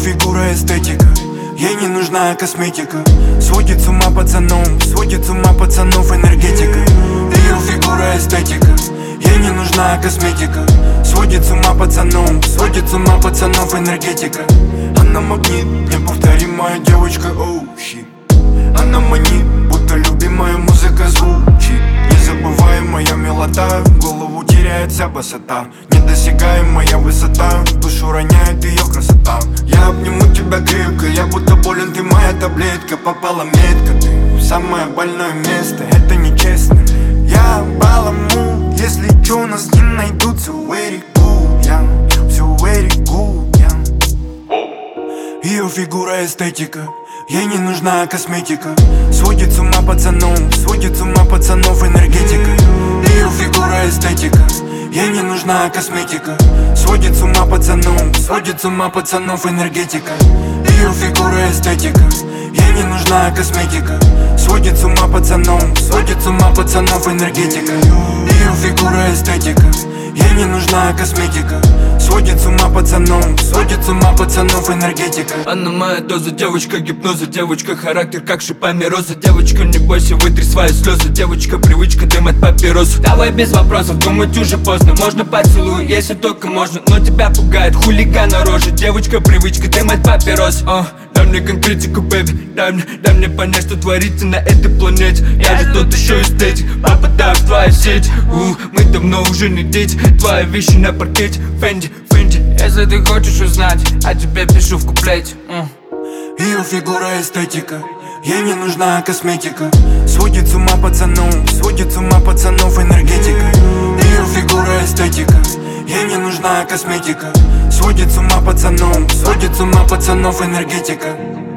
фигура эстетика, ей не нужна косметика. Сводит с ума пацанов, сводит с ума пацанов энергетика. Ее фигура эстетика, ей не нужна косметика. Сводит с ума пацанов, сводит с ума пацанов энергетика. Она магнит, неповторимая девочка, оу, щит. Она манит, будто любимая музыка звучит. Незабываемая милота, голову теряет вся босота. Недосягаемая высота, душу роняет ее красота. Я обниму тебя крепко, я будто болен, ты моя таблетка. Попала метко ты в самое больное место, это нечестно. Я баламу, если чё, у нас не найдутся. Very good, yeah, все very good, yeah. Ее фигура эстетика, ей не нужна косметика. Сводит с ума пацанов, сводит с ума пацанов энергетика. Ее фигура эстетика, ей не нужна косметика. Сводит с ума пацанов, сводит с ума пацанов энергетика. Ее фигура эстетика, ей не нужна косметика. Сводит с ума пацанов, сводит с ума пацанов энергетика. Ее фигура эстетика, ей не нужна косметика. Сводит с ума пацанов, сводит с ума пацанов энергетика. Она моя доза, девочка гипноза, девочка характер как шипами роза. Девочка, не бойся, вытри свои слезы. Девочка, привычка дымать папирос. Давай без вопросов, думать уже поздно. Можно поцелуй, если только можно, но тебя пугает хулигана рожа. Девочка, привычка дымать папирос. Дай мне конкретику, бэби, дай мне понять, что творится на этой планете. Я же тот еще эстетик, попадаю в твою сеть. Мы давно уже не дети, твои вещи на паркете. Фенди, если ты хочешь узнать, а тебе пишу в куплете. Ее фигура эстетика, ей не нужна косметика. Сводит с ума пацанов, сводит с ума пацанов энергетика. Ее фигура эстетика, ей не нужна косметика. Сводит с ума пацанов, сводит с ума пацанов энергетика.